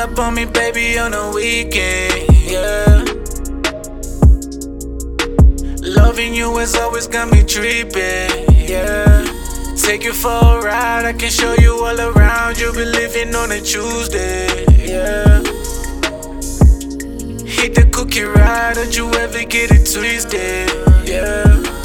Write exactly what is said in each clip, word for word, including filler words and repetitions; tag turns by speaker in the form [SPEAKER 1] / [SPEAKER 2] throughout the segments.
[SPEAKER 1] Pull up on me, baby, on a weekend, yeah. Loving you has always got me tripping, yeah. Take you for a ride, I can show you all around. You'll be living on a Tuesday, yeah. Hit the cookie ride, don't you ever get it twisted, yeah.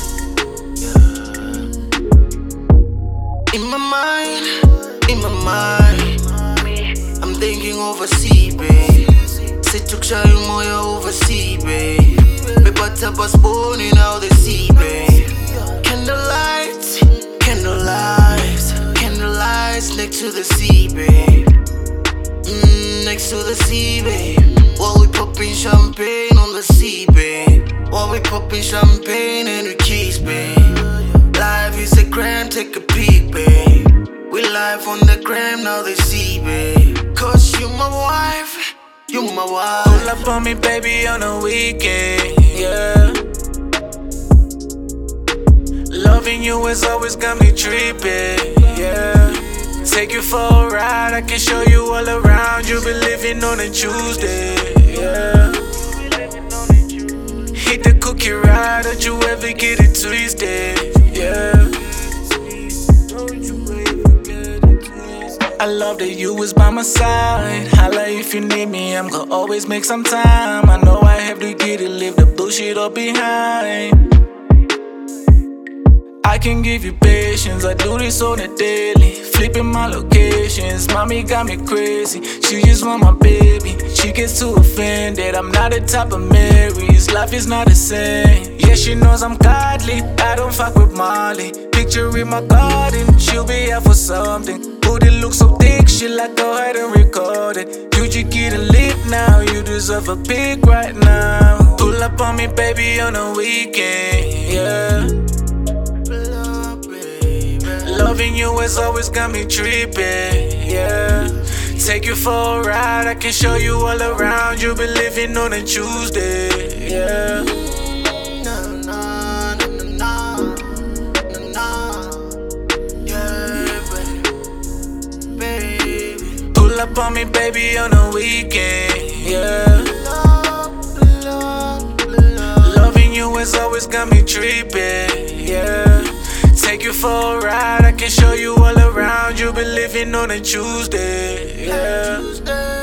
[SPEAKER 2] In my mind, in my mind, I'm thinking overseas, babe. Seduction moya overseas, babe. Me butter was born in all the sea, babe. Candlelight, candlelight, candlelights next to the sea, babe. Mm, next to the sea, babe. While we popping champagne on the sea, babe. While we popping champagne and we kiss, babe. Life is a crime, take a peek, babe. We live on the gram, now they see, babe. Cause you my wife, you my wife.
[SPEAKER 1] Pull up on me, baby, on a weekend, yeah. Loving you has always got me tripping, yeah. Take you for a ride, I can show you all around. You'll be living on a Tuesday, yeah. Hit the cookie ride, don't you ever get it twisted, yeah. I love that you was by my side. Holla if you need me, I'm gonna always make some time. I know I have to get it, leave the bullshit all behind. I can give you patience, I do this on a daily. Flipping my locations, mommy got me crazy. She just want my baby, she gets too offended. I'm not the type of Marys, life is not the same. Yeah, she knows I'm godly, I don't fuck with Molly. Picture in my garden, she'll be out for something. Booty looks so thick, she like go ahead and record it. You just getting lit now, you deserve a pic right now. Pull up on me, baby, on a weekend, yeah. Loving you has always got me tripping, yeah. Take you for a ride, I can show you all around. You'll be living on a Tuesday, yeah. Pull up on me, baby, on a weekend, yeah. Loving you has always got me tripping, yeah. Take you for a ride, I can show you all around. You'll be living on a Tuesday, yeah.